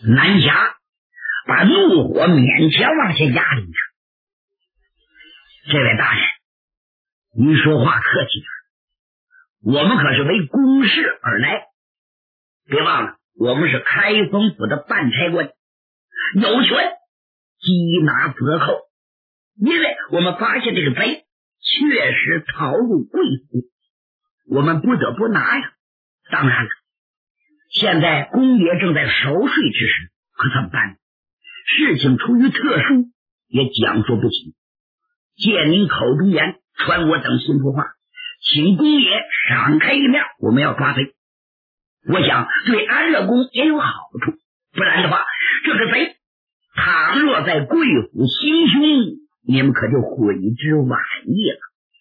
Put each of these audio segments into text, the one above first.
南侠把怒火勉强往下压了一下。这位大人，您说话客气点，我们可是为公事而来，别忘了我们是开封府的办差官，有权缉拿责扣。因为我们发现这个贼确实逃入贵府，我们不得不拿呀。当然了，现在公爷正在熟睡之时，可怎么办？事情出于特殊，也讲说不清。借您口中言，传我等心腹话，请公爷赏开一面，我们要抓贼。我想对安乐公也有好处，不然的话，这个贼倘若在贵府行凶，你们可就悔之晚矣了。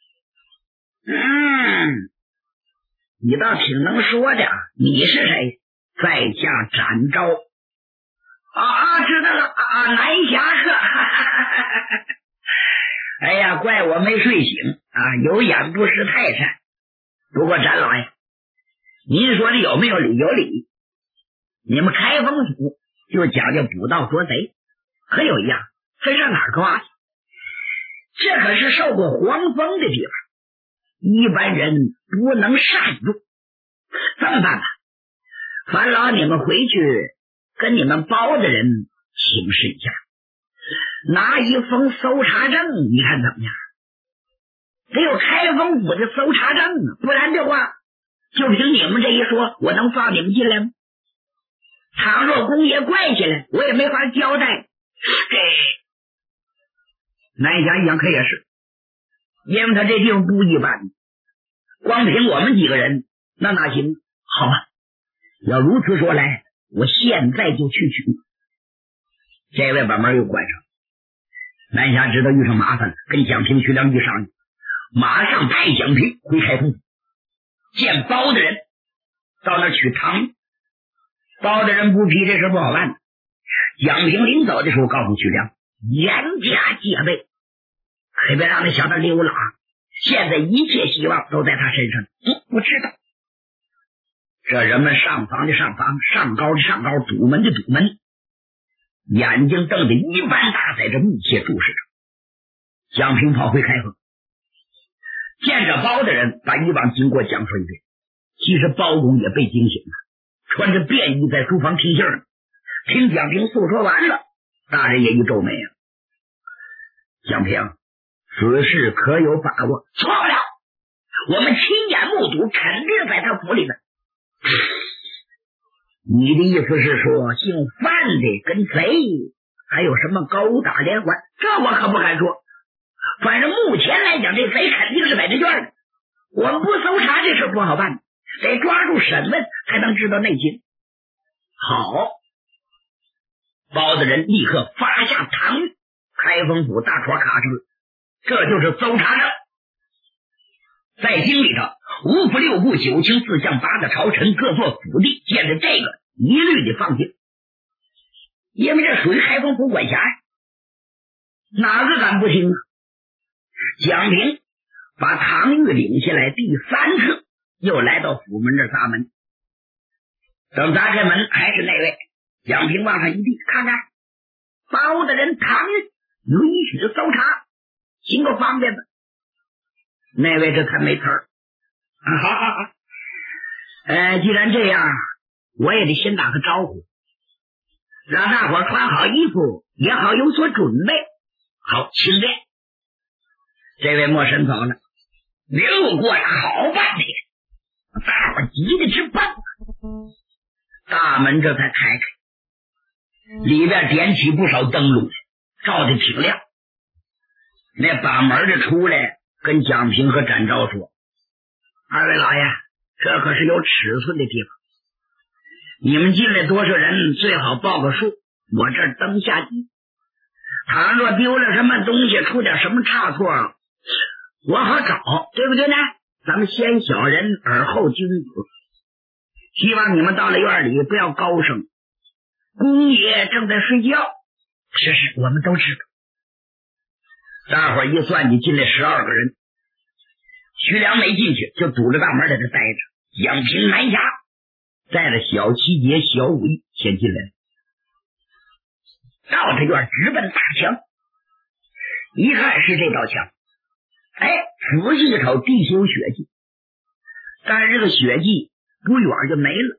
你倒挺能说的，你是谁？在下展昭。知道了南侠客。哎呀，怪我没睡醒有眼不识泰山。不过展老爷，您说的有没有理？有理。你们开封府就讲究捕盗捉贼，可有一样分上哪儿抓去？这可是受过皇封的地方，一般人不能擅入。这么办吧，烦劳你们回去跟你们包的人请示一下，拿一封搜查证，你看怎么样？得有开封府的搜查证不然的话，就凭你们这一说，我能放你们进来吗？倘若公爷怪起来，我也没法交代。南侠一样可也是，因为他这地方不一般，光凭我们几个人那哪行？好吧，要如此说来，我现在就去取。这位把门又关上，南侠知道遇上麻烦了，跟蒋平、徐良一商议，马上派蒋平回开封见包的人，到那取糖。包的人不批这事不好办。蒋平临走的时候告诉徐良，严加戒备，可别让他小子溜了现在一切希望都在他身上。我知道。这人们上房的上房，上高的上高，堵门的堵门，眼睛瞪得一般大，在这密切注视着。蒋平跑回开封，见着包的人把以往经过讲说一遍。其实包公也被惊醒了，穿着便衣在书房听信儿，听蒋平诉说完了，大人也一皱眉蒋平，此事可有把握？错不了，我们亲眼目睹，肯定在他府里面。你的意思是说，姓范的跟贼还有什么勾打连环？这我可不敢说，反正目前来讲，这贼肯定是在这院里，我们不搜查这事不好办，得抓住审问才能知道内情。好，包大人立刻发下唐谕，开封府大戳卡上了，这就是搜查证。在京里头，五府六部九卿四相八的朝臣各座府地，见着这个一律的放心，因为这属于开封府管辖呀，哪个敢不听啊？蒋平把唐谕领下来，第三次又来到府门这砸门。等砸开门，还是那位。蒋平往上一递，看看包的人唐谕允许搜查，行个方便的。那位这才没词儿。既然这样，我也得先打个招呼，让大伙穿好衣服，也好有所准备。好，请便。这位莫神走了，溜过来，好办的人，大伙急得直蹦。大门这才开开，里边点起不少灯笼，照得挺亮。那把门的出来，跟蒋平和展昭说：“二位老爷，这可是有尺寸的地方，你们进来多少人，最好报个数，我这儿灯下地。倘若丢了什么东西，出点什么差错，我好找，对不对呢？咱们先小人而后君子。希望你们到了院里不要高声，公爷正在睡觉。是，我们都知道。”大伙一算计，进来12个人。徐良没进去，就堵着大门在这待着。蒋平、南侠带着小七杰、小武艺先进来了。 绕着院直奔大墙。一看是这道墙，仔细一瞅地下有血迹，但是这个血迹不远就没了。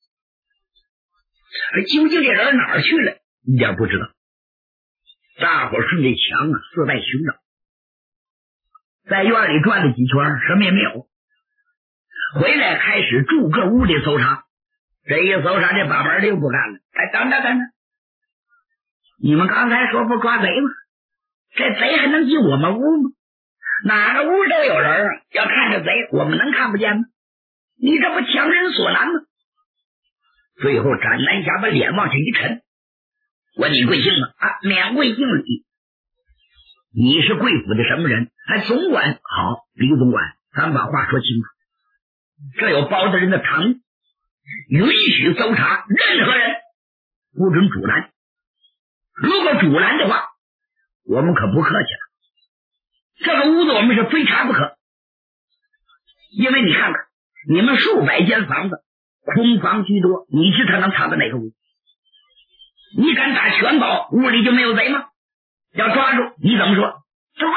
究竟这人哪儿去了，一点不知道。大伙顺这墙四外寻找，在院里转了几圈，什么也没有。回来开始逐个屋里搜查，这一搜查，这把门的又不干了。等等，你们刚才说不抓贼吗？这贼还能进我们屋吗？哪个屋都有人啊，要看着贼，我们能看不见吗？你这不强人所难吗？最后展南霞把脸往下一沉，问你贵姓吗？免贵姓李。你是贵府的什么人？总管。好，李总管，咱把话说清楚。这有包大人的堂，允许搜查任何人，不准阻拦。如果阻拦的话，我们可不客气了。这个屋子我们是非查不可，因为你看看，你们数百间房子空房居多，你知他能藏到哪个屋？你敢打全保屋里就没有贼吗？要抓住你怎么说？对，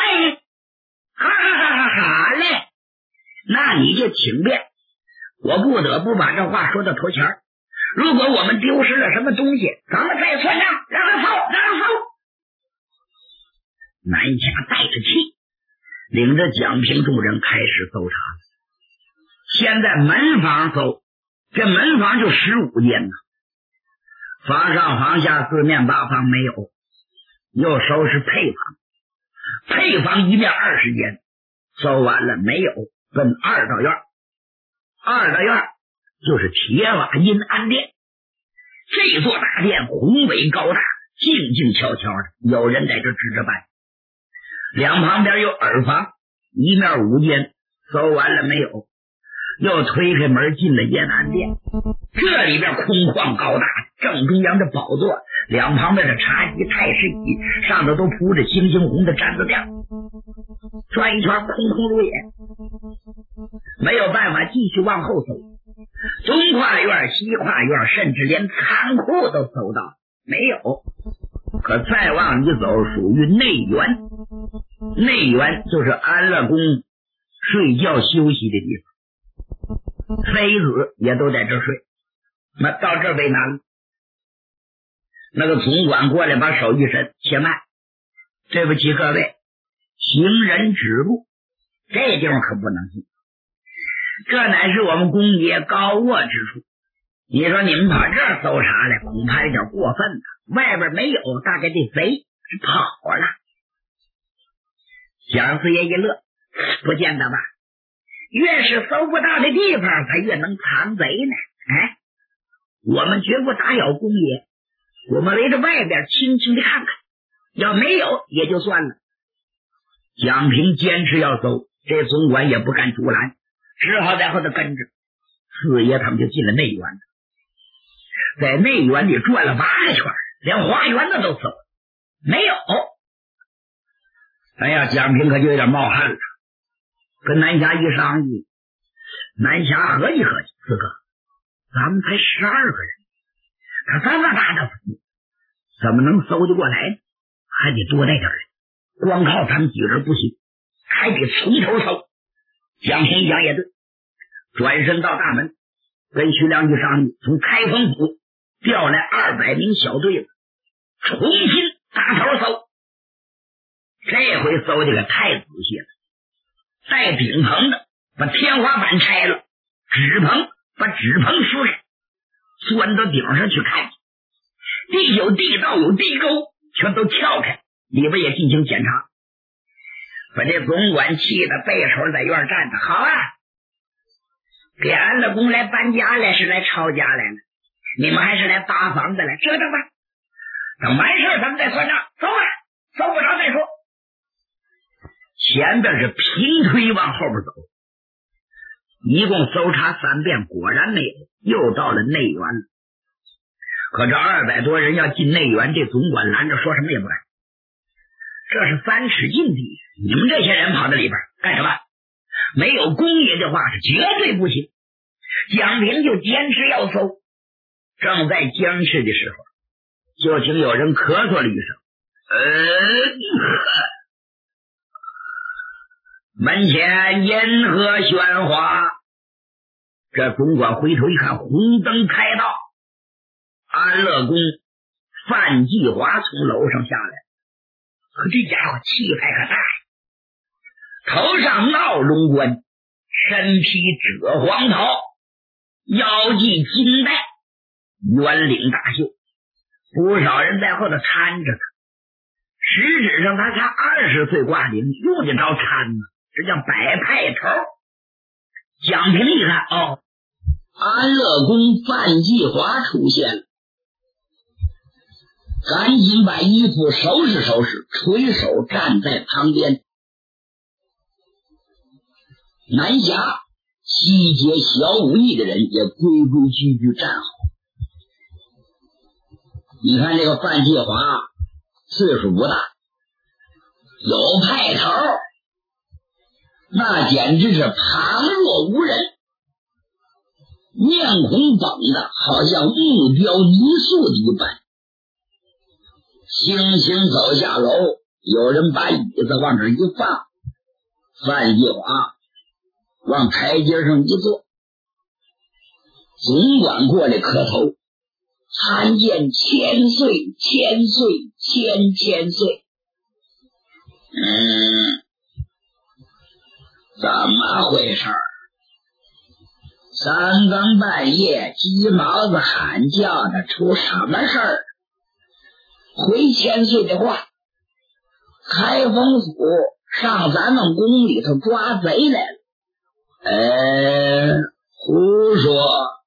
好嘞，那你就请便。我不得不把这话说到头前。如果我们丢失了什么东西，咱们再算账，让他搜。南霞带着气，领着蒋平众人开始搜查。先在门房搜，这门房就15间呢，房上房下四面八方没有。又收拾配房，配房一面20间，搜完了没有，奔二道院。二道院就是铁瓦阴安殿，这座大殿宏伟高大，静静悄悄的，有人在这值着班。两旁边有耳房，一面5间，搜完了没有，又推开门进了阴安殿。这里边空旷高大，正中央的宝座，两旁边的茶几、太师椅，上头都铺着星星红的毡子垫，转一圈空空如也。没有办法继续往后走，东跨院西跨院，甚至连仓库都搜到没有。可再往里走属于内园，内园就是安乐宫睡觉休息的地方，妃子也都在这睡。那到这为难了，那个总管过来把手一伸，且慢，对不起各位，行人止路，这地方可不能进，这乃是我们公爷高卧之处。你说你们跑这儿搜查来，恐怕有点过分了。外边没有，大概这贼是跑了。蒋四爷一乐，不见得吧？越是搜不到的地方，他越能藏贼呢。我们绝不打扰公爷，我们围着外边轻轻的看看，要没有也就算了。蒋平坚持要搜，这总管也不敢阻拦，只好在后头跟着。四爷他们就进了内园，在内园里转了8个圈，连花园的都搜了，没有。蒋平可就有点冒汗了，跟南霞一商议，南霞合计合计，四哥，咱们才12个人，他这么大的府，怎么能搜得过来呢？还得多带点人，光靠咱们几个人不行，还得从头搜。蒋平一想也对，转身到大门，跟徐良一商议，从开封府调来200名小队子，重新打头搜。这回搜这个太仔细了，带顶棚的把天花板拆了，纸棚把纸棚撕开，钻到顶上去看，地有地道有地沟，全都撬开，里边也进行检查。把这总管气的背手在院站着，好啊，给安乐宫来搬家来，是来抄家来了，你们还是来扒房子来，折腾吧，等完事咱们再算账，走吧，搜不着再说。前边是平推往后边走，一共搜查3遍，果然没有，又到了内园了。可这200多人要进内园，这总管拦着，说什么也不干。这是3尺禁地，你们这些人跑到里边干什么？没有公爷的话是绝对不行。蒋平就坚持要搜。正在僵持的时候， 就听有人咳嗽了一声，门前银河喧哗。这总管回头一看，红灯开道，安乐公范继华从楼上下来，可这家伙气派可大，头上闹龙冠，身披赭黄袍，腰系金带，圆领大袖，不少人在后头搀着他。实质上他才20岁挂零，用得着搀吗？这叫摆派头。蒋平一看，哦，安乐公范继华出现了，赶紧把衣服收拾收拾，垂手站在旁边。南下西街小武艺的人也规规矩矩站好。你看这个范继华岁数不大，有派头，那简直是旁若无人，面孔绷的好像目标泥塑的一般。轻轻走下楼，有人把椅子往这一放，范继华往台阶上一坐，总管过来磕头，参见千岁千岁千岁。怎么回事？三更半夜鸡毛子喊叫的，出什么事儿？回千岁的话，开封府上咱们宫里头抓贼来了。胡说，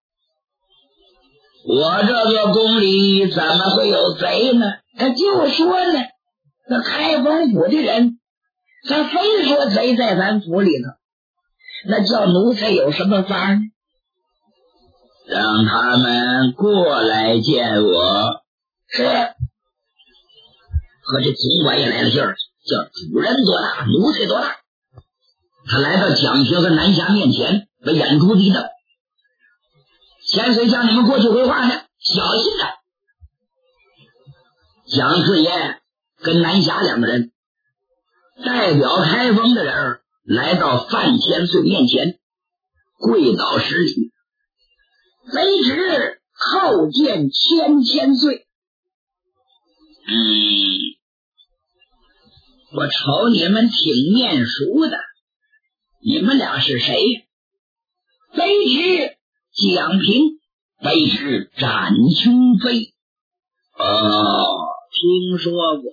我这个宫里怎么会有贼呢？他就说呢，那开封府的人他非说贼在咱府里头，那叫奴才有什么法呢？让他们过来见我。是。可这总管也来了劲儿，叫主人多大，奴才多大。他来到蒋学和南侠面前，把眼珠子一瞪，千岁叫你们过去回话呢，小心着。蒋顺彦跟南侠两个人代表开封的人来到范千岁面前，跪倒施礼，卑职叩见千岁。我瞅你们挺面熟的，你们俩是谁？卑职蒋平，卑职展琼飞。听说过。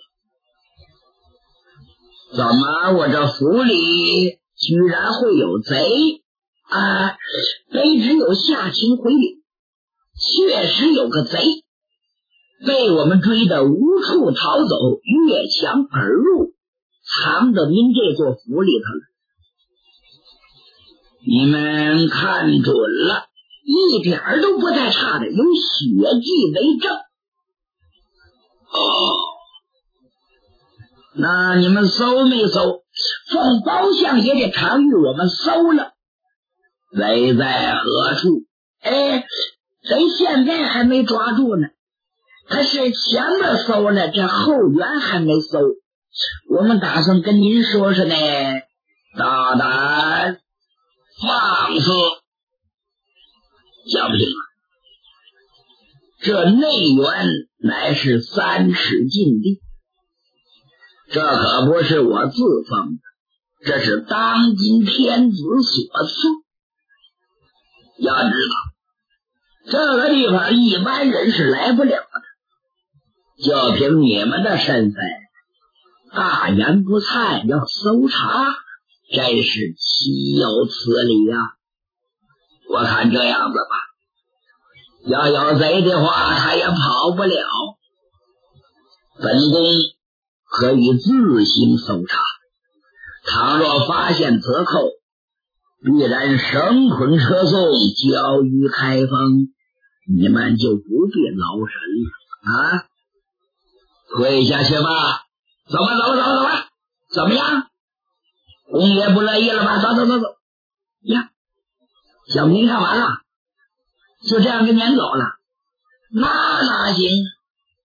怎么我这府里居然会有贼啊？卑职有下情回禀，确实有个贼被我们追得无处逃走，越墙而入，藏到您这座府里头了。你们看准了，一点都不带差的，有血迹为证。那你们搜没搜？奉包相爷的常谕，我们搜了。贼在何处？贼现在还没抓住呢，他是前面搜了，这后园还没搜。我们打算跟您说说呢。大胆放肆！蒋平啊，这内园乃是3尺禁地，这可不是我自封的，这是当今天子所赐。要知道，这个地方一般人是来不了的，就凭你们的身份，大言不惭要搜查，真是岂有此理呀！我看这样子吧，要有贼的话，他也跑不了。本宫可以自行搜查，倘若发现贼寇，必然绳捆车送，交于开封，你们就不必劳神了啊！退下去吧，走吧，怎么样？公爷不乐意了吧？走呀！小平看完了，就这样跟撵走了，那哪行？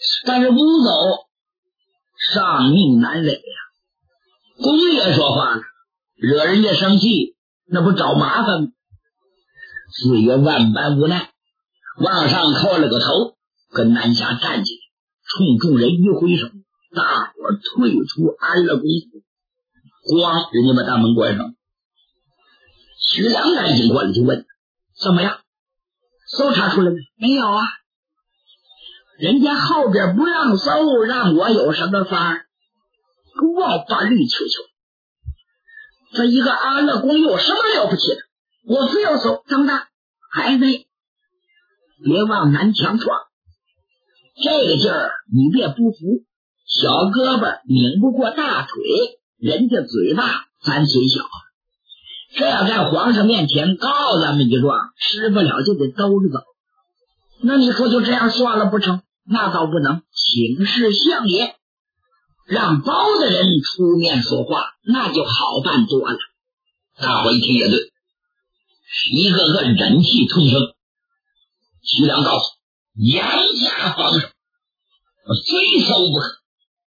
但是不走，上命难违呀。公爷说话了，惹人家生气，那不找麻烦吗？四爷万般无奈，往上叩了个头，跟南侠站起来，冲众人一挥手，大伙退出安乐公府。咣，人家把大门关上。徐良赶紧过来就问，怎么样，搜查出来没？没有啊，人家后边不让搜，让我有什么法儿？我把绿球球，这一个安乐宫有什么了不起的？我非要搜，怎么的？还没，别往南墙撞，这个劲儿你别不服，小胳膊拧不过大腿，人家嘴大，咱嘴小，这要在皇上面前告咱们一状，吃不了就得兜着走。那你说就这样算了不成？那倒不能，请示相爷，让包大人出面说话，那就好办多了。大伙一听也对，一个个忍气吞声。徐良告诉严加防守，非搜不可。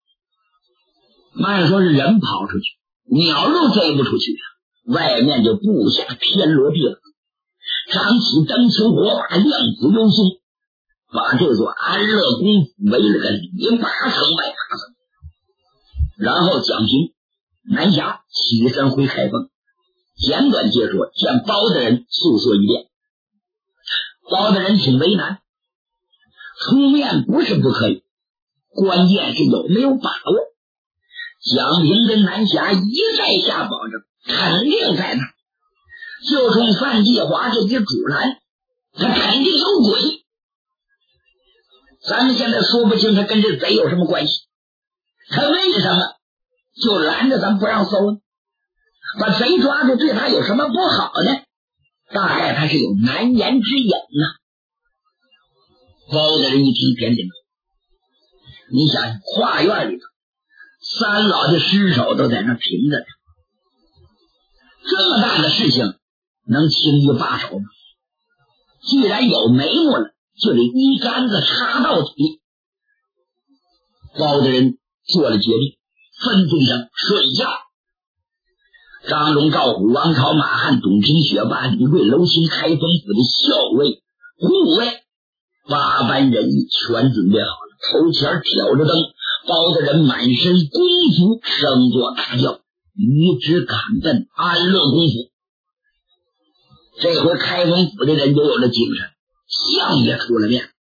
慢说是人跑出去，鸟都飞不出去啊！外面就布下天罗地网，张起灯球火把，亮子幽星，把这座安乐宫围了个里八层外八层。然后蒋平、南侠起身回开封，简短接说，向包大人诉说一遍。包大人挺为难，出面不是不可以，关键是有没有把握。蒋平跟南侠一再下保证，肯定在那，就冲范继华这些主拦，他肯定有鬼。咱们现在说不清他跟这贼有什么关系，他为什么就拦着咱不让搜呢？把贼抓住对他有什么不好呢？大概他是有难言之隐呢。包大人一听点点头，你想跨院里头三老的尸首都在那平着呢，这么大的事情能轻易罢手吗？既然有眉目了，就得一竿子插到底。包大人做了决定，吩咐一声水下。张龙、赵虎、王朝、马汉、董平、雪霸、李贵、娄兴、开封府的校尉、护卫8班人役全准备好了，头前挑着灯，包大人满身功服，声作大叫，与之赶奔安乐公府。这回开封府的人都有了精神，相爷出了面。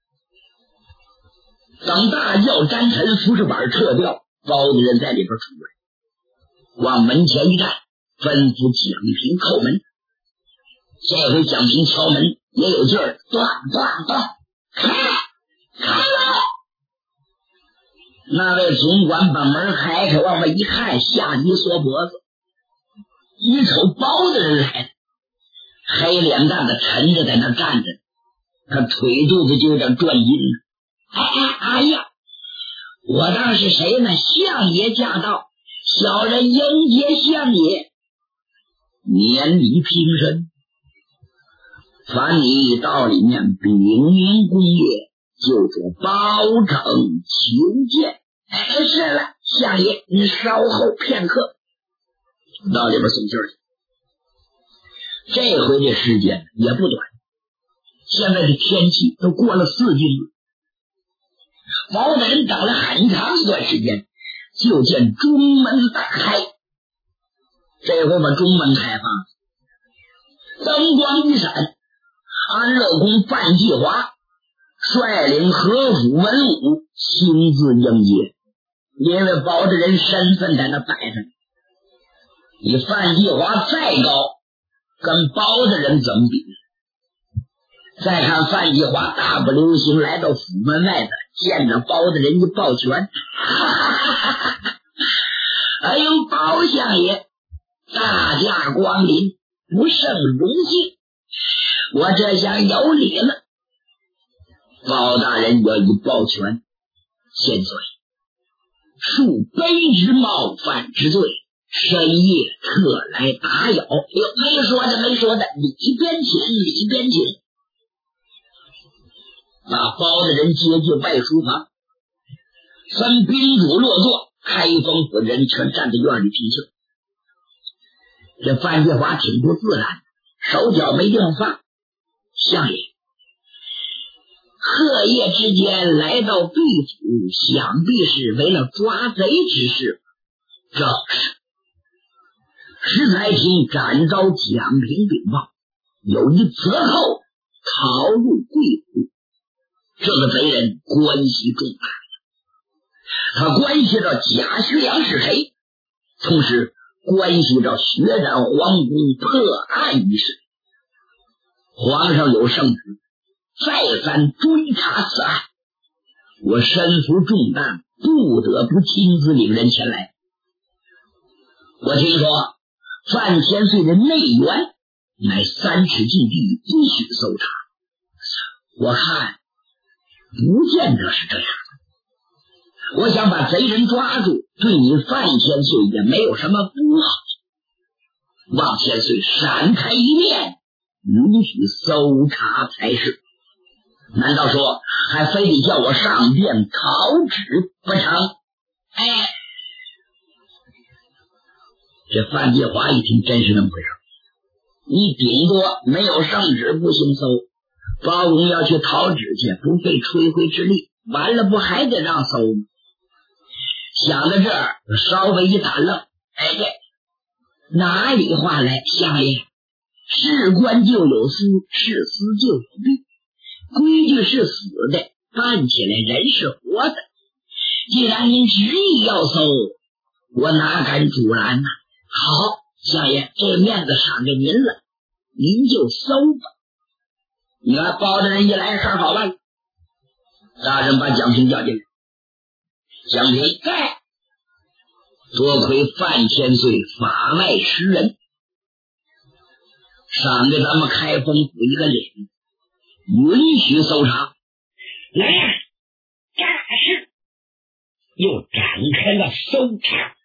等大轿沾尘，服饰板撤掉，包大人在里边出来，往门前一站，吩咐蒋平叩门。这回蒋平敲门也有劲儿，咚咚咚，开了！那位总管把门开开，往外一看，吓一缩脖子，一瞅包大人来了，黑脸蛋子沉着在那站着，他腿肚子就有点转阴了。哎呀，我当是谁呢？相爷驾到，小人迎接相爷。免礼平身，凡你到里面禀明公爷，就说包拯求见。是了，相爷，你稍后片刻。到里边送信去。这回这时间也不短，现在的天气都过了4更了。包大人等了很长一段时间，就见中门打开，这回把中门开放，灯光一闪，安乐公范继华率领何府文武亲自迎接。因为包大人身份在那摆着，你范继华再高，跟包大人怎么比？再看范继华大步流星来到府门外的，见着包大人一抱拳，哎呦，包相爷大驾光临，不胜荣幸，我这下有礼了。包大人也一抱拳，千岁，恕卑职冒犯之罪，深夜特来打扰。没说的，里边请。把包大人接进外书房， 孙宾主落座，开封府人全站在院里听清。这范介华挺不自然，手脚没地方放。相爷，鹤夜之间来到毕府，想必是为了抓贼之事。正是。石才卿斩遭蒋平禀报，有一贼寇逃入贵府，这个贼人关系重大，他关系到贾学良是谁，同时关系到血染皇宫破案一事。皇上有圣旨，再三追查此案，我身负重担，不得不亲自领人前来。我听说范千岁的内园乃3尺禁地，不许搜查，我看不见得是这样的。我想把贼人抓住，对你范千岁也没有什么不好，望千岁闪开一面，允许搜查才是。难道说还非得叫我上殿讨旨不成？哎，这范介华一听，真是那么回事。你顶多没有圣旨不行搜，包公要去讨旨去，不费吹灰之力，完了不还得让搜吗？想到这儿，稍微一打愣，哎呀，哪里话来，相爷，事关就有私，是私就有弊，规矩是死的，办起来人是活的。既然您执意要搜，我哪敢阻拦呢？好，相爷，这面子赏给您了，您就搜吧。你看包大人一来，事好办了。大人把蒋平叫进来。蒋平在，多亏范千岁法外识人，赏给咱们开封府一个脸，允许搜查。来呀，干啥事？又展开了搜查。